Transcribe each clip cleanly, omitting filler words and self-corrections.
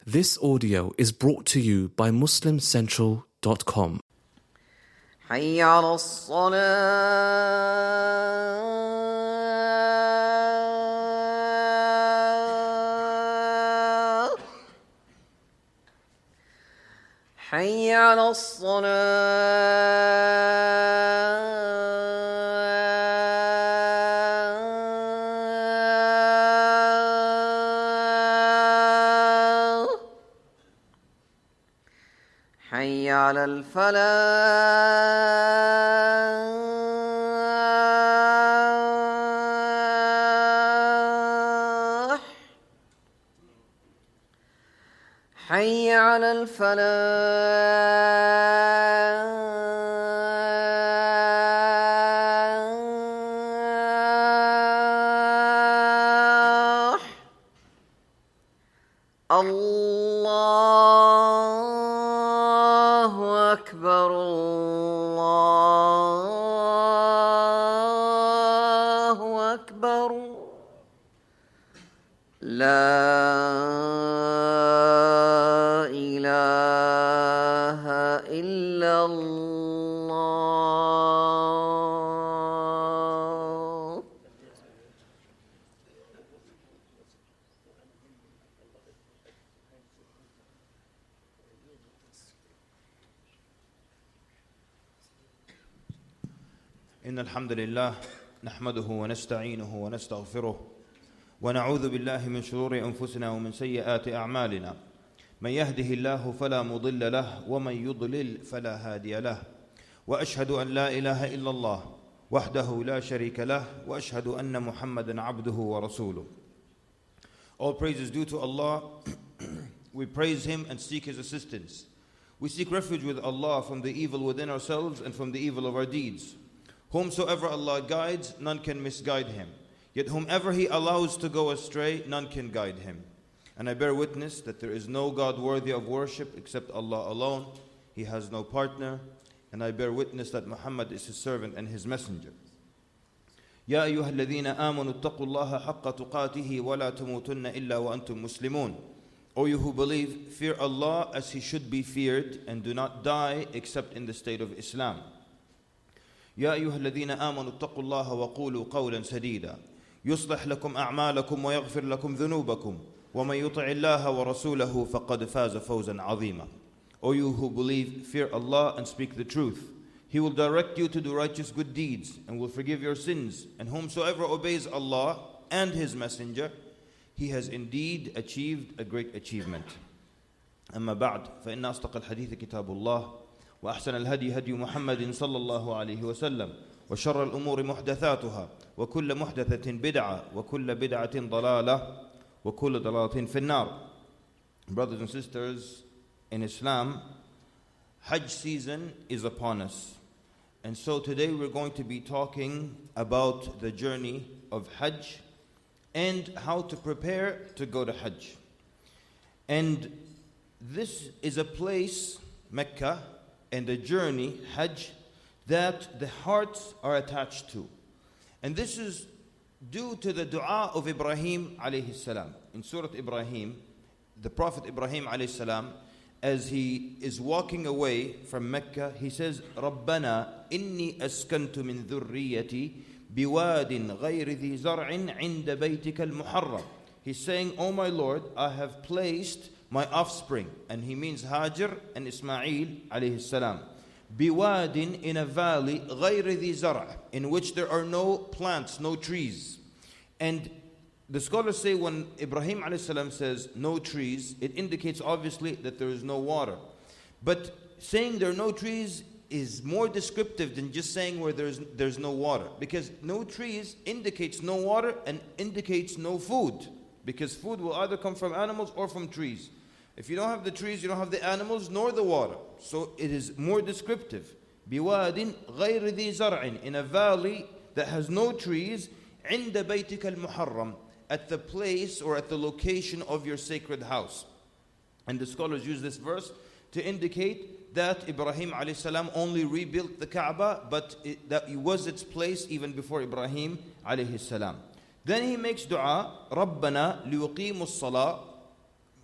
This audio is brought to you by MuslimCentral.com. حي على الصلاة حي على الصلاة حي على الفلاح حي على الفلاح الله أكبر الله أكبر لا إله إلا الله. إن الحمد لله نحمده ونستعينه ونستغفره ونعوذ بالله من شرور أنفسنا ومن سيئات أعمالنا. من يهده الله فلا مضل له ومن يضلل فلا هادي له. وأشهد أن لا إله إلا الله وحده لا شريك له وأشهد أن محمدا عبده ورسوله. All praise is due to Allah. We praise Him and seek His assistance. We seek refuge with Allah from the evil within ourselves and from the evil of our deeds. Whomsoever Allah guides, none can misguide him. Yet whomever He allows to go astray, none can guide him. And I bear witness that there is no God worthy of worship except Allah alone. He has no partner. And I bear witness that Muhammad is His servant and His messenger. يا أيها الذين آمنوا اتقوا الله حق تقاته ولا تموتن إلا وأنتم مسلمون. O you who believe, fear Allah as He should be feared and do not die except in the state of Islam. يا أيها الذين آمنوا اتقوا الله وقولوا قولا سديدا يصلح لكم أعمالكم ويغفر لكم ذنوبكم ومن يطع الله ورسوله فقد فاز فوزا عظيما. O you who believe, fear Allah and speak the truth. He will direct you to do righteous good deeds and will forgive your sins. And whomsoever obeys Allah and His messenger, he has indeed achieved a great achievement. أما بعد فإن أصدق الحديث كتاب الله وأحسن الهدي هدي محمد صلى الله عليه وسلم وشر الأمور محدثاتها وكل محدثة بدعة وكل بدعة ضلالة وكل ضلالة في النار. Brothers and sisters in Islam, Hajj season is upon us. And so today we're going to be talking about the journey of Hajj and how to prepare to go to Hajj. And this is a place, Mecca, and a journey, Hajj, that the hearts are attached to. And this is due to the dua of Ibrahim alayhi salam. In Surah Ibrahim, the Prophet Ibrahim alayhi salam, as he is walking away from Mecca, he says, رَبَّنَا إِنِّي أَسْكَنْتُ مِنْ ذُرِّيَّتِي بِوَادٍ غَيْرِ ذِي زَرْعٍ عِنْدَ بَيْتِكَ الْمُحَرَّمِ. He's saying, "O my Lord, I have placed my offspring," and he means Hajar and Ismail alayhi salam, "biwadin, in a valley, غَيْرِ ذِي زَرْعٍ, in which there are no plants, no trees." And the scholars say when Ibrahim alayhi salam says no trees, it indicates obviously that there is no water. But saying there are no trees is more descriptive than just saying where there's no water, because no trees indicates no water and indicates no food, because food will either come from animals or from trees. If you don't have the trees, you don't have the animals nor the water. So it is more descriptive. بِوَادٍ غَيْرِ ذِي زَرْعٍ, in a valley that has no trees, عِنْدَ بَيْتِكَ الْمُحَرَّمِ, at the place or at the location of your sacred house. And the scholars use this verse to indicate that Ibrahim alayhi salam only rebuilt the Kaaba, but that it was its place even before Ibrahim alayhi salam. Then he makes dua, رَبَّنَا لِيُقِيمُوا الصَّلَاةِ,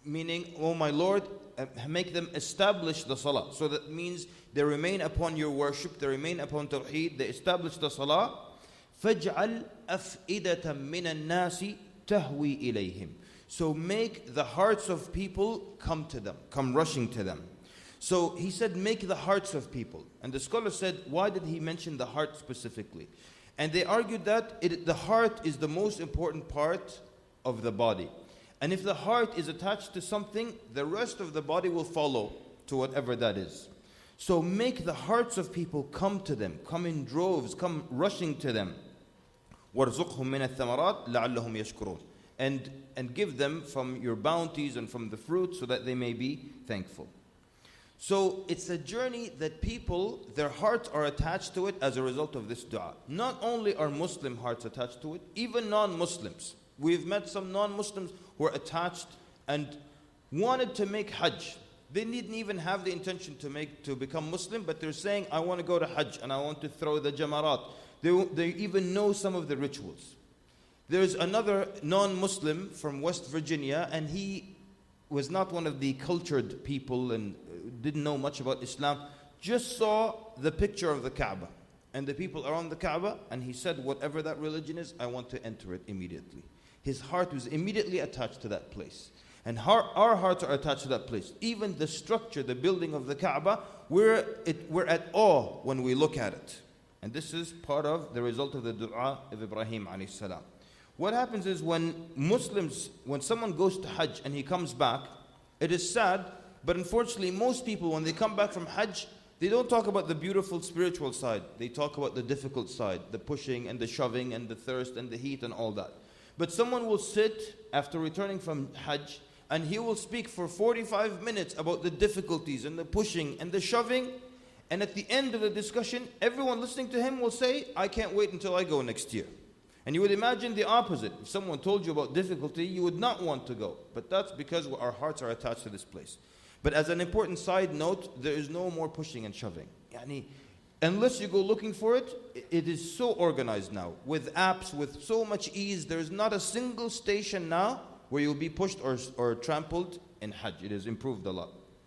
meaning, oh my Lord, make them establish the salah. So that means they remain upon your worship, they remain upon tawheed, they establish the salah. فَاجْعَلْ أَفْئِدَةً مِّنَ النَّاسِ تَهْوِي إِلَيْهِمْ. So make the hearts of people come to them, come rushing to them. So he said, make the hearts of people. And the scholar said, why did he mention the heart specifically? And they argued that the heart is the most important part of the body. And if the heart is attached to something, the rest of the body will follow to whatever that is. So make the hearts of people come to them, come in droves, come rushing to them. وَارْزُقْهُم مِّنَ الثَّمَرَاتِ لَعَلَّهُمْ يَشْكُرُونَ. And give them from your bounties and from the fruit so that they may be thankful. So it's a journey that people, their hearts are attached to it as a result of this dua. Not only are Muslim hearts attached to it, even non-Muslims. We've met some non-Muslims who are attached and wanted to make Hajj. They didn't even have the intention to become Muslim, but they're saying, I want to go to Hajj and I want to throw the jamarat. They even know some of the rituals. There's another non-Muslim from West Virginia, and he was not one of the cultured people and didn't know much about Islam, just saw the picture of the Kaaba and the people around the Kaaba, and he said, whatever that religion is, I want to enter it immediately. His heart was immediately attached to that place. And our hearts are attached to that place. Even the structure, the building of the Kaaba, we're at awe when we look at it. And this is part of the result of the dua of Ibrahim alayhi salam. What happens is when someone goes to Hajj and he comes back, it is sad, but unfortunately most people, when they come back from Hajj, they don't talk about the beautiful spiritual side. They talk about the difficult side, the pushing and the shoving and the thirst and the heat and all that. But someone will sit after returning from Hajj and he will speak for 45 minutes about the difficulties and the pushing and the shoving. And at the end of the discussion, everyone listening to him will say, I can't wait until I go next year. And you would imagine the opposite. If someone told you about difficulty, you would not want to go. But that's because our hearts are attached to this place. But as an important side note, there is no more pushing and shoving. Unless you go looking for it, it is so organized now. With apps, with so much ease, there is not a single station now where you'll be pushed or trampled in Hajj. It has improved a lot.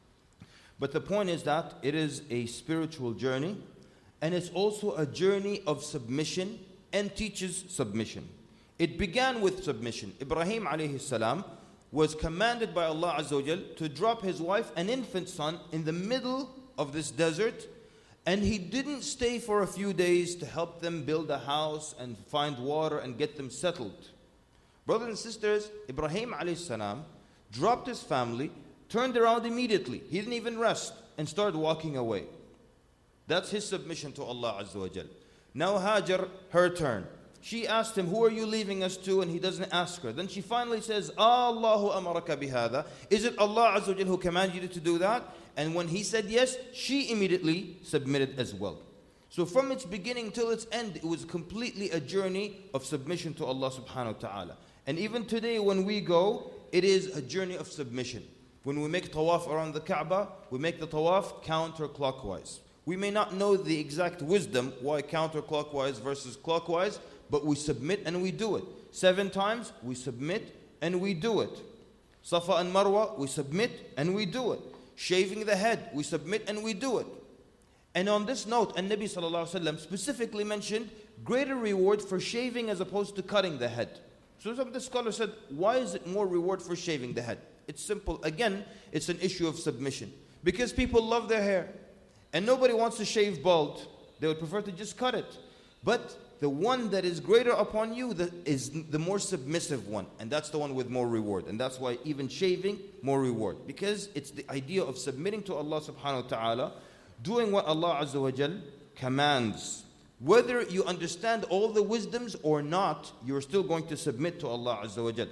But the point is that it is a spiritual journey, and it's also a journey of submission, and teaches submission. It began with submission. Ibrahim alayhi salam was commanded by Allah Azza wa Jal to drop his wife, an infant son, in the middle of this desert, and he didn't stay for a few days to help them build a house and find water and get them settled. Brothers and sisters, Ibrahim alayhi salam dropped his family, turned around immediately. He didn't even rest and started walking away. That's his submission to Allah Azza wa Jal. Now Hajar, her turn. She asked him, who are you leaving us to? And he doesn't ask her. Then she finally says, Allahu amaraka bihada. Is it Allah Azza wa Jal who commanded you to do that? And when he said yes, she immediately submitted as well. So from its beginning till its end, it was completely a journey of submission to Allah subhanahu wa ta'ala. And even today when we go, it is a journey of submission. When we make tawaf around the Kaaba, we make the tawaf counterclockwise. We may not know the exact wisdom why counterclockwise versus clockwise, but we submit and we do it. 7 times, we submit and we do it. Safa and Marwa, we submit and we do it. Shaving the head, we submit and we do it. And on this note, An-Nabi sallallahu alaihi wasallam specifically mentioned greater reward for shaving as opposed to cutting the head. So some of the scholars said, why is it more reward for shaving the head? It's simple. Again, it's an issue of submission. Because people love their hair. And nobody wants to shave bald. They would prefer to just cut it. But the one that is greater upon you is the more submissive one. And that's the one with more reward. And that's why even shaving, more reward. Because it's the idea of submitting to Allah subhanahu wa ta'ala, doing what Allah Azza wa Jal commands. Whether you understand all the wisdoms or not, you're still going to submit to Allah Azza wa Jal.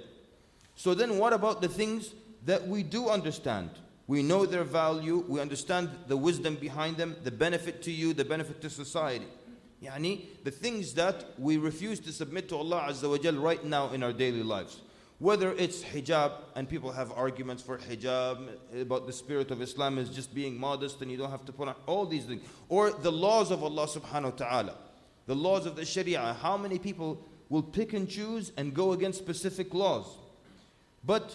So then what about the things that we do understand? We know their value, we understand the wisdom behind them, the benefit to you, the benefit to society. The things that we refuse to submit to Allah Azza wa Jal right now in our daily lives. Whether it's hijab, and people have arguments for hijab, about the spirit of Islam is just being modest and you don't have to put on all these things. Or the laws of Allah subhanahu wa ta'ala, the laws of the Sharia. How many people will pick and choose and go against specific laws? But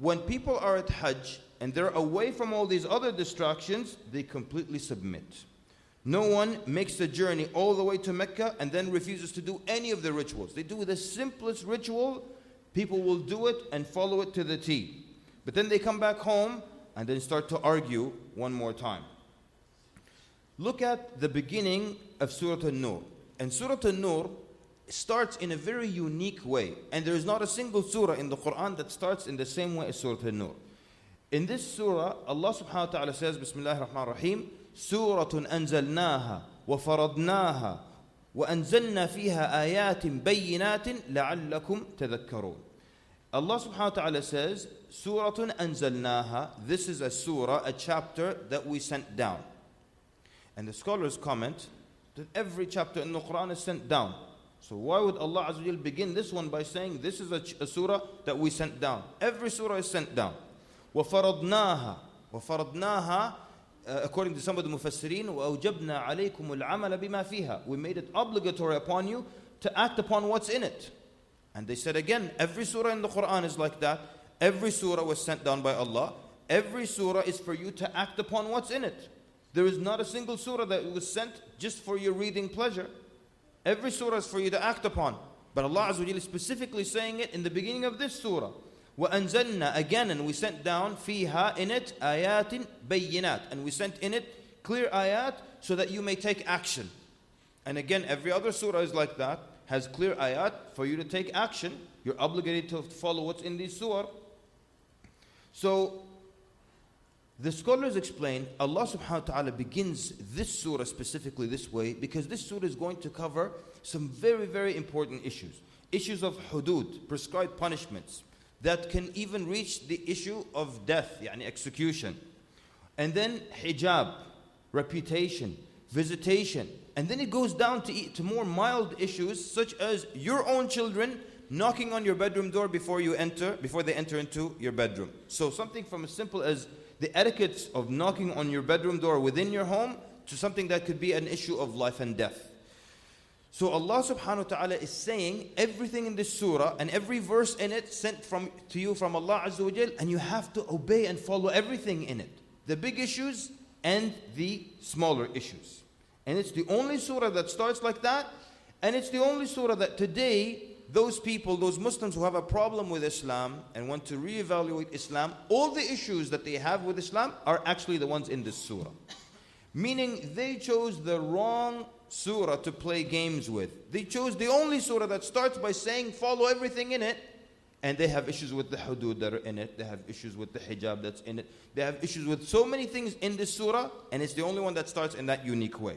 when people are at Hajj and they're away from all these other distractions, they completely submit. No one makes the journey all the way to Mecca and then refuses to do any of the rituals. They do the simplest ritual, people will do it and follow it to the T. But then they come back home and then start to argue one more time. Look at the beginning of Surah An-Nur. And Surah An-Nur starts in a very unique way. And there is not a single surah in the Quran that starts in the same way as Surah An-Nur. In this surah, Allah subhanahu wa ta'ala says, Bismillahir Rahmanir Rahim, Suratun anzalnaha wa faradnaha wa anzalna fiha ayatin bayyinatin la'allakum tadhakkarun. Allah subhanahu wa ta'ala says, Suratun anzalnaha, this is a surah, a chapter that we sent down. And the scholars comment that every chapter in the Quran is sent down. So why would Allah Azza wa Jal begin this one by saying this is a surah that we sent down? Every surah is sent down. وَفَرَضْنَاهَا وَفَرَضْنَاهَا according to some of the Mufassirin, وَأَوْجَبْنَا عَلَيْكُمُ الْعَمَلَ بِمَا فِيهَا. We made it obligatory upon you to act upon what's in it. And they said again, every surah in the Quran is like that. Every surah was sent down by Allah. Every surah is for you to act upon what's in it. There is not a single surah that was sent just for your reading pleasure. Every surah is for you to act upon. But Allah Azza wa Jalla is specifically saying it in the beginning of this surah. وَأَنزَلْنَا again, and we sent down فِيهَا in it آيَاتٍ بَيِّنَاتٍ, and we sent in it clear ayat so that you may take action. And again, every other surah is like that, has clear ayat for you to take action. You're obligated to follow what's in these surah. So the scholars explain Allah subhanahu wa ta'ala begins this surah specifically this way because this surah is going to cover some very, very important issues. Issues of hudud, prescribed punishments, that can even reach the issue of death, yani execution. And then hijab, reputation, visitation. And then it goes down to more mild issues such as your own children knocking on your bedroom door before they enter into your bedroom. So something from as simple as the etiquettes of knocking on your bedroom door within your home to something that could be an issue of life and death. So Allah subhanahu wa ta'ala is saying everything in this surah and every verse in it sent to you from Allah Azza wa Jal, and you have to obey and follow everything in it. The big issues and the smaller issues. And it's the only surah that starts like that, and it's the only surah that today those people, those Muslims who have a problem with Islam and want to reevaluate Islam, all the issues that they have with Islam are actually the ones in this surah. Meaning they chose the wrong surah to play games with. They chose the only surah that starts by saying follow everything in it, and they have issues with the hudud that are in it. They have issues with the hijab that's in it. They have issues with so many things in this surah, and it's the only one that starts in that unique way.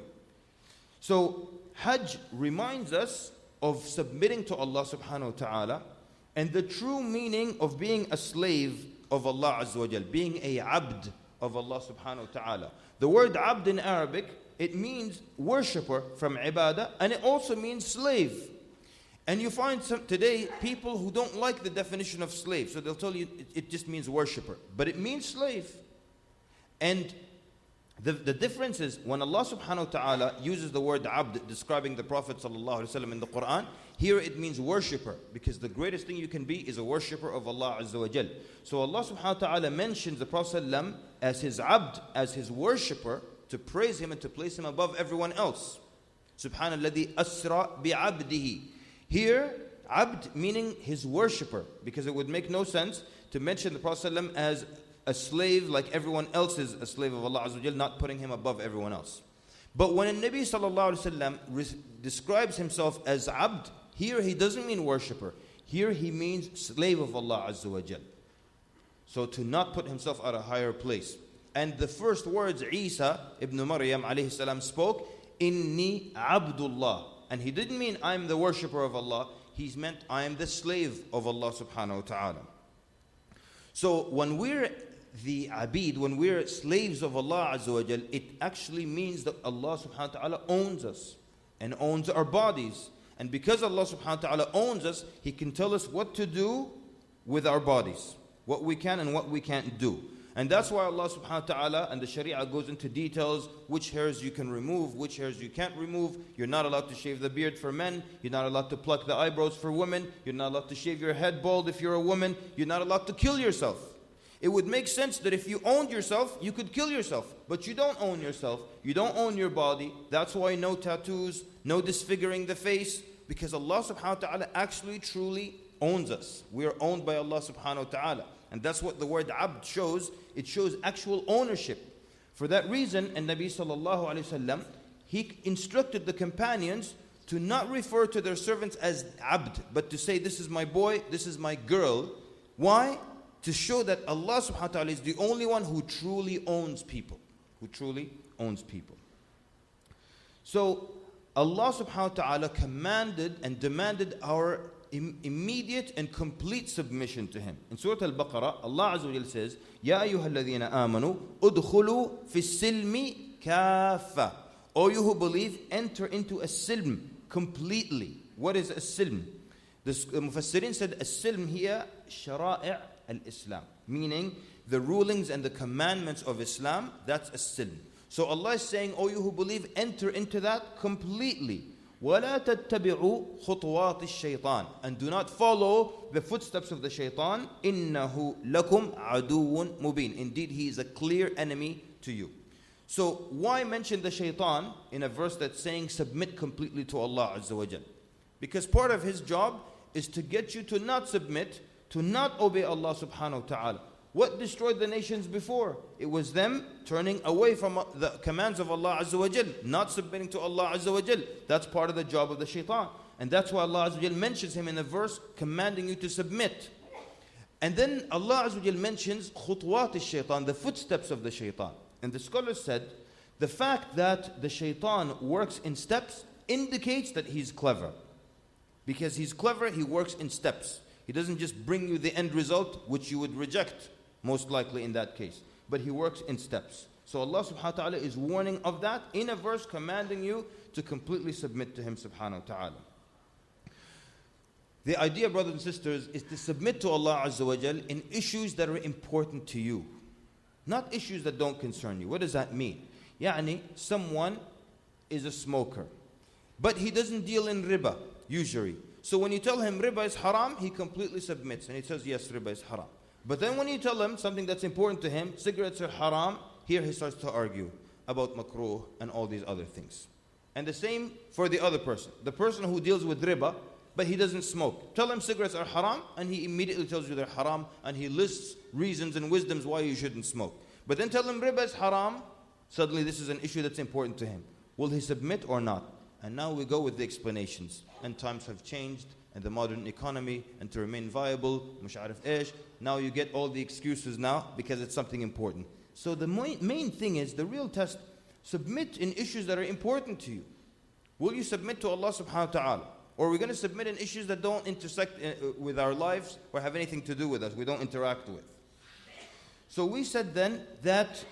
So Hajj reminds us of submitting to Allah subhanahu wa ta'ala and the true meaning of being a slave of Allah Azza wa Jal, being a abd of Allah subhanahu wa ta'ala. The word abd in Arabic, it means worshipper from ibadah, and it also means slave. And you find today people who don't like the definition of slave, so they'll tell you it just means worshipper, but it means slave. And the difference is when Allah subhanahu wa ta'ala uses the word abd describing the Prophet sallallahu alaihi wasallam in the Quran, here it means worshipper, because the greatest thing you can be is a worshipper of Allah Azza wa Jal. So Allah subhanahu wa ta'ala mentions the Prophet sallam as his abd, as his worshipper, to praise him and to place him above everyone else. Subhanalladhi asra bi'abdihi. Here, abd meaning his worshipper, because it would make no sense to mention the Prophet ﷺ as a slave like everyone else is a slave of Allah Azza wa Jal, not putting him above everyone else. But when a Nabi ﷺ describes himself as abd, here he doesn't mean worshipper. Here he means slave of Allah Azza wa Jal. So to not put himself at a higher place. And the first words Isa ibn Maryam alayhi salam spoke, Inni Abdullah. And he didn't mean I'm the worshipper of Allah. He's meant I am the slave of Allah subhanahu wa ta'ala. So when we're the abid, when we're slaves of Allah Azza wa Jal, it actually means that Allah subhanahu wa ta'ala owns us and owns our bodies. And because Allah subhanahu wa ta'ala owns us, He can tell us what to do with our bodies, what we can and what we can't do. And that's why Allah subhanahu wa ta'ala and the Sharia goes into details, which hairs you can remove, which hairs you can't remove. You're not allowed to shave the beard for men. You're not allowed to pluck the eyebrows for women. You're not allowed to shave your head bald if you're a woman. You're not allowed to kill yourself. It would make sense that if you owned yourself, you could kill yourself. But you don't own yourself. You don't own your body. That's why no tattoos, no disfiguring the face. Because Allah subhanahu wa ta'ala actually truly owns us. We are owned by Allah subhanahu wa ta'ala. And that's what the word abd shows. It shows actual ownership. For that reason, and Nabi sallallahu alayhi wa sallam, he instructed the companions to not refer to their servants as abd, but to say, this is my boy, this is my girl. Why? To show that Allah subhanahu wa ta'ala is the only one who truly owns people. Who truly owns people. So, Allah subhanahu wa ta'ala commanded and demanded our immediate and complete submission to Him. In Surah Al-Baqarah, Allah Azza wa Jal says, Ya ayyuha alladhina amanu, udkhulu fi silmi kafa. O you who believe, enter into a silm completely. What is a silm? The Mufassirin said, a silm here, shara'i' al-Islam. Meaning, the rulings and the commandments of Islam, that's a silm. So Allah is saying, O you who believe, enter into that completely. وَلَا تَتَّبِعُوا خُطُوَاتِ الشَّيْطَانِ. And do not follow the footsteps of the shaitan. إِنَّهُ لَكُمْ عَدُوٌ مُبِينٌ. Indeed, he is a clear enemy to you. So, why mention the shaitan in a verse that's saying submit completely to Allah Azza wa Jal? Because part of his job is to get you to not submit, to not obey Allah subhanahu wa ta'ala. What destroyed the nations before? It was them turning away from the commands of Allah Azza wa Jal, not submitting to Allah Azza wa Jal. That's part of the job of the shaitan. And that's why Allah Azza wa Jal mentions him in a verse commanding you to submit. And then Allah Azza wa Jal mentions khutwat al-shaitan, the footsteps of the shaitan. And the scholars said, the fact that the shaitan works in steps indicates that he's clever. Because he's clever, he works in steps. He doesn't just bring you the end result, which you would reject, most likely in that case. But he works in steps. So Allah subhanahu wa ta'ala is warning of that in a verse commanding you to completely submit to Him subhanahu wa ta'ala. The idea, brothers and sisters, is to submit to Allah Azza wa Jal in issues that are important to you. Not issues that don't concern you. What does that mean? Yani, someone is a smoker, but he doesn't deal in riba, usually. So when you tell him riba is haram, he completely submits and he says, yes, riba is haram. But then when you tell him something that's important to him, cigarettes are haram, here he starts to argue about makruh and all these other things. And the same for the other person. The person who deals with riba, but he doesn't smoke. Tell him cigarettes are haram, and he immediately tells you they're haram, and he lists reasons and wisdoms why you shouldn't smoke. But then tell him riba is haram, suddenly this is an issue that's important to him. Will he submit or not? And now we go with the explanations. And times have changed, and the modern economy, and to remain viable, mush arif ish. Now you get all the excuses now, because it's something important. So the main thing is, the real test, submit in issues that are important to you. Will you submit to Allah subhanahu wa ta'ala? Or are we going to submit in issues that don't intersect with our lives or have anything to do with us, we don't interact with? So we said then that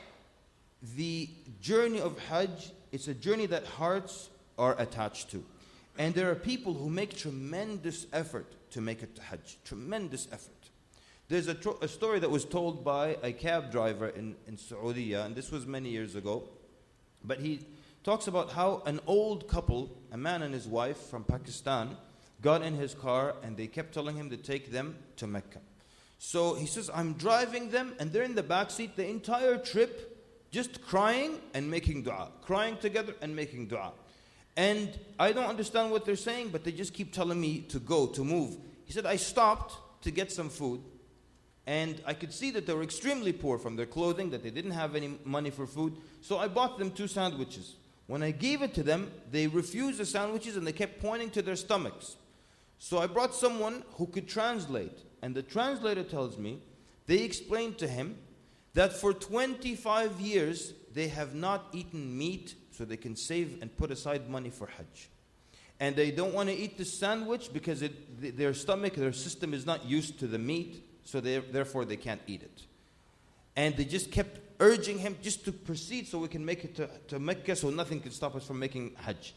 the journey of Hajj, it's a journey that hearts are attached to. And there are people who make tremendous effort to make it to Hajj. Tremendous effort. There's a story that was told by a cab driver in Saudi, and this was many years ago. But he talks about how an old couple, a man and his wife from Pakistan, got in his car and they kept telling him to take them to Mecca. So he says, I'm driving them, and they're in the back seat the entire trip, just crying and making dua. Crying together and making dua. And I don't understand what they're saying, but they just keep telling me to go, to move. He said, I stopped to get some food, and I could see that they were extremely poor from their clothing, that they didn't have any money for food. So I bought them 2 sandwiches. When I gave it to them, they refused the sandwiches and they kept pointing to their stomachs. So I brought someone who could translate. And the translator tells me, they explained to him that for 25 years, they have not eaten meat so they can save and put aside money for Hajj. And they don't want to eat the sandwich because their stomach, their system is not used to the meat, so therefore they can't eat it. And they just kept urging him just to proceed so we can make it to Mecca, so nothing can stop us from making Hajj.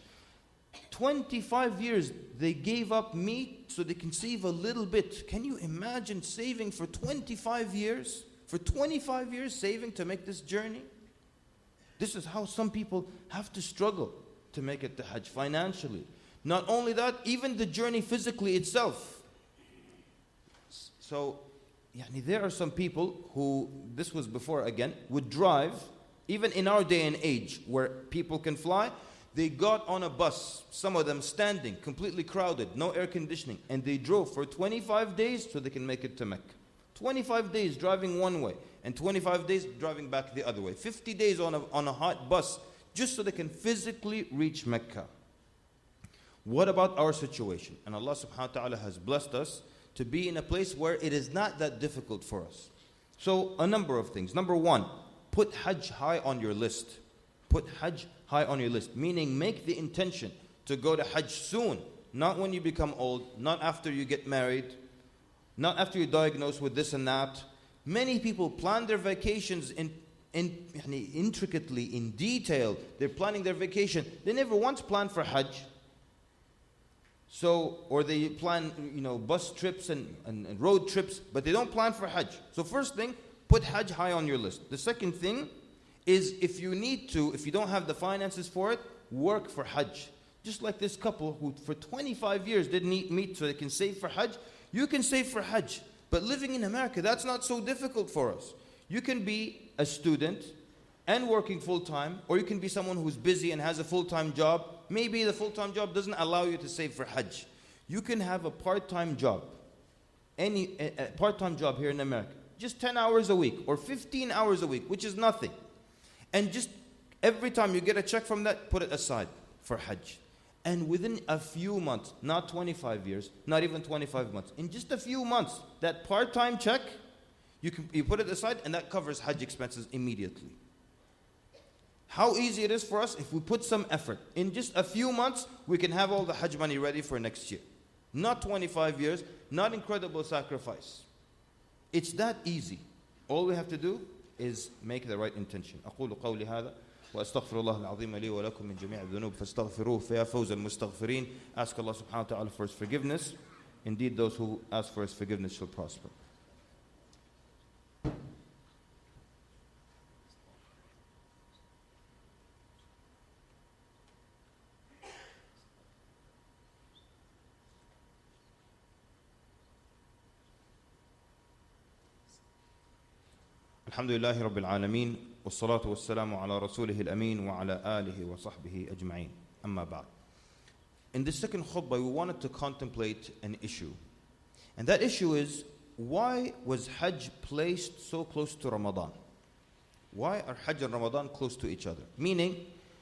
25 years they gave up meat so they can save a little bit. Can you imagine saving for 25 years? For 25 years saving to make this journey? This is how some people have to struggle to make it to Hajj financially. Not only that, even the journey physically itself. So there are some people who, this was before again, would drive, even in our day and age where people can fly, they got on a bus, some of them standing, completely crowded, no air conditioning, and they drove for 25 days so they can make it to Mecca. 25 days driving one way, and 25 days driving back the other way. 50 days on a hot bus, just so they can physically reach Mecca. What about our situation? And Allah subhanahu wa ta'ala has blessed us to be in a place where it is not that difficult for us. So, a number of things. Number one, put Hajj high on your list. Put Hajj high on your list. Meaning, make the intention to go to Hajj soon. Not when you become old, not after you get married, not after you're diagnosed with this and that. Many people plan their vacations intricately, in detail. They're planning their vacation. They never once planned for Hajj. So, or they plan, bus trips and road trips, but they don't plan for Hajj. So first thing, put Hajj high on your list. The second thing is, if you don't have the finances for it, work for Hajj. Just like this couple who for 25 years didn't eat meat so they can save for Hajj. You can save for Hajj. But living in America, that's not so difficult for us. You can be a student and working full-time, or you can be someone who's busy and has a full-time job. Maybe the full-time job doesn't allow you to save for Hajj. You can have a part-time job. A part-time job here in America. Just 10 hours a week or 15 hours a week, which is nothing. And just every time you get a check from that, put it aside for Hajj. And within a few months, not 25 years, not even 25 months, in just a few months, that part-time check, you put it aside, and that covers Hajj expenses immediately. How easy it is for us if we put some effort. In just a few months, we can have all the Hajj money ready for next year. Not 25 years, not incredible sacrifice. It's that easy. All we have to do is make the right intention. أقول قولي هذا وأستغفر الله العظيم لي ولكم من جميع الذنوب فاستغفروه فيا فوز المستغفرين. Ask Allah subhanahu wa ta'ala for His forgiveness. Indeed, those who ask for His forgiveness shall prosper. الحمد لله رب العالمين والصلاة والسلام على رسوله الأمين وعلى آله وصحبه أجمعين أما بعد. In the second khutbah, we wanted to contemplate an issue. And that issue is, why was Hajj placed so close to Ramadan? Why are Hajj and Ramadan close to each other? Meaning,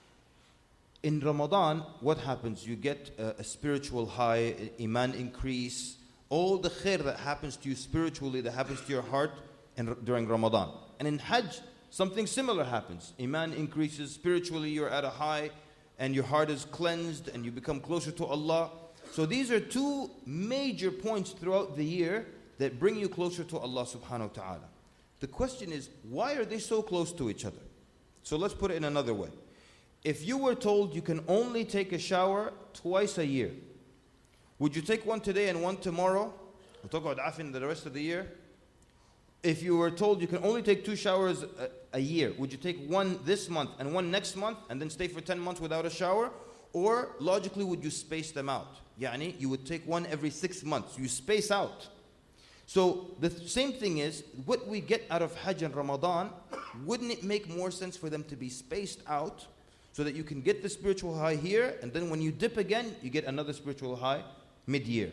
in Ramadan, what happens? You get a spiritual high, iman increase, all the khair that happens to you spiritually, that happens to your heart during Ramadan. And in Hajj, something similar happens. Iman increases, spiritually you're at a high, and your heart is cleansed, and you become closer to Allah. So these are two major points throughout the year that bring you closer to Allah subhanahu wa ta'ala. The question is, why are they so close to each other? So let's put it in another way. If you were told you can only take a shower twice a year, would you take one today and one tomorrow? We'll talk about afin the rest of the year. If you were told you can only take 2 showers a year, would you take one this month and one next month and then stay for 10 months without a shower? Or logically, would you space them out? Yani, you would take one every 6 months. You space out. So the same thing is, what we get out of Hajj and Ramadan, wouldn't it make more sense for them to be spaced out so that you can get the spiritual high here, and then when you dip again, you get another spiritual high mid-year?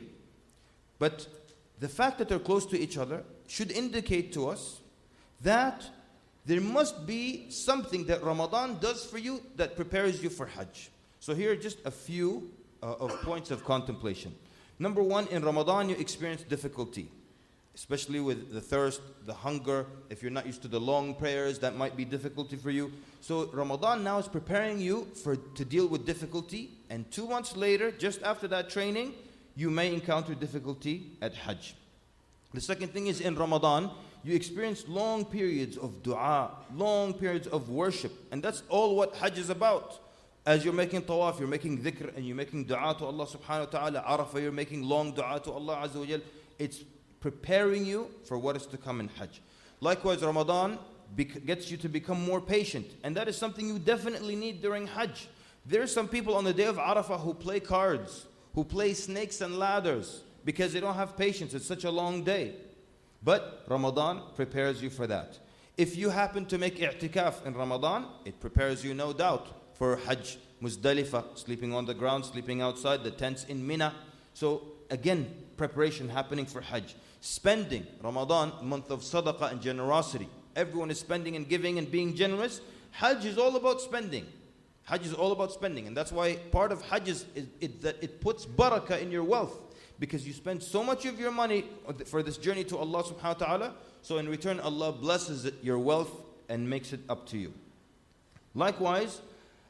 But the fact that they're close to each other should indicate to us that there must be something that Ramadan does for you that prepares you for Hajj. So here are just a few of points of contemplation. Number one, in Ramadan you experience difficulty, especially with the thirst, the hunger. If you're not used to the long prayers, that might be difficulty for you. So Ramadan now is preparing you to deal with difficulty, and 2 months later, just after that training, you may encounter difficulty at Hajj. The second thing is, in Ramadan, you experience long periods of dua, long periods of worship. And that's all what Hajj is about. As you're making tawaf, you're making dhikr, and you're making dua to Allah subhanahu wa ta'ala. Arafah, you're making long dua to Allah azza wa jal. It's preparing you for what is to come in Hajj. Likewise, Ramadan gets you to become more patient. And that is something you definitely need during Hajj. There are some people on the day of Arafah who play cards, who play snakes and ladders, because they don't have patience. It's such a long day. But Ramadan prepares you for that. If you happen to make i'tikaf in Ramadan, it prepares you no doubt for Hajj, Muzdalifah, sleeping on the ground, sleeping outside, the tents in Mina. So again, preparation happening for Hajj. Spending, Ramadan, month of sadaqah and generosity. Everyone is spending and giving and being generous. Hajj is all about spending. Hajj is all about spending. And that's why part of Hajj is that it puts barakah in your wealth. Because you spend so much of your money for this journey to Allah subhanahu wa ta'ala. So in return, Allah blesses your wealth and makes it up to you. Likewise,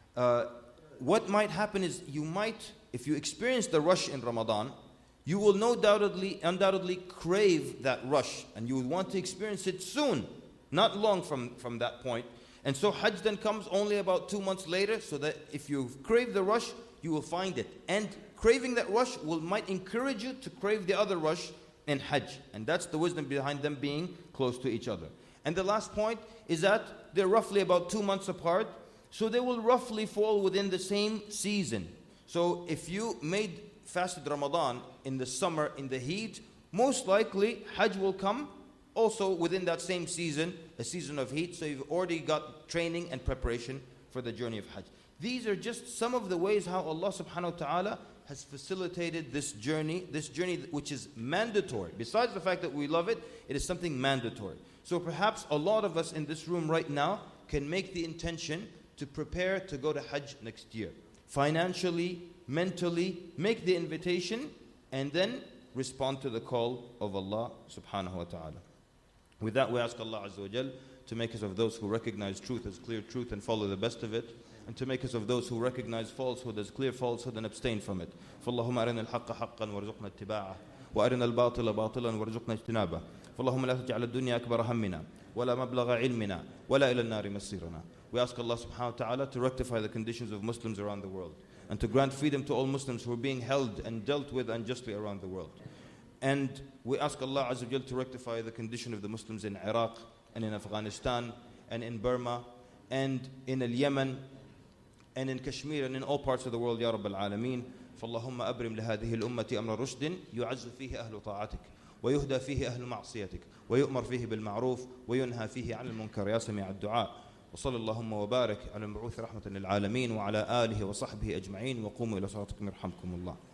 what might happen is you might, if you experience the rush in Ramadan, you will undoubtedly crave that rush. And you will want to experience it soon, not long from that point. And so Hajj then comes only about 2 months later, so that if you crave the rush, you will find it. And craving that rush might encourage you to crave the other rush in Hajj. And that's the wisdom behind them being close to each other. And the last point is that they're roughly about 2 months apart, so they will roughly fall within the same season. So if you fasted Ramadan in the summer, in the heat, most likely Hajj will come also within that same season, a season of heat. So you've already got training and preparation for the journey of Hajj. These are just some of the ways how Allah subhanahu wa ta'ala has facilitated this journey which is mandatory. Besides the fact that we love it, it is something mandatory. So perhaps a lot of us in this room right now can make the intention to prepare to go to Hajj next year. Financially, mentally, make the invitation and then respond to the call of Allah subhanahu wa ta'ala. With that, we ask Allah Azza wa Jal to make us of those who recognize truth as clear truth and follow the best of it, and to make us of those who recognize falsehood as clear falsehood and abstain from it. فَاللَّهُمَّ أَرِنَا الْحَقَّ حَقًّا وَارْزُقْنَا اتِّبَاعَهُ وَأَرِنَا الْبَاطِلَ بَاطِلًا وَارْزُقْنَا اجْتِنَابَهُ فَاللَّهُمَّ لَا تَجْعَلَ الدُّنْيَا أَكْبَرَ هَمِّنَا وَلَا مَبْلَغَ عِلْمِنَا وَلَا إِلَى النَّارِ مَصِيرُنَا. We ask Allah subhanahu wa ta'ala to rectify the conditions of Muslims around the world, and to grant freedom to all Muslims who are being held and dealt with unjustly around the world. And we ask Allah Azza wa Jal to rectify the condition of the Muslims in Iraq and in Afghanistan and in Burma and in Yemen and in Kashmir and in all parts of the world, Ya Rabbal Alameen. فاللهم أبرم لهذه الأمة أمر رشد يعز فيه أهل طاعتك ويهدى فيه أهل معصيتك ويؤمر فيه بالمعروف وينهى فيه عن المنكر يا سميع الدعاء. وصلى اللهم وبارك على المبعوث رحمة للعالمين وعلى آله وصحبه أجمعين وقوموا إلى صلاتكم يرحمكم الله.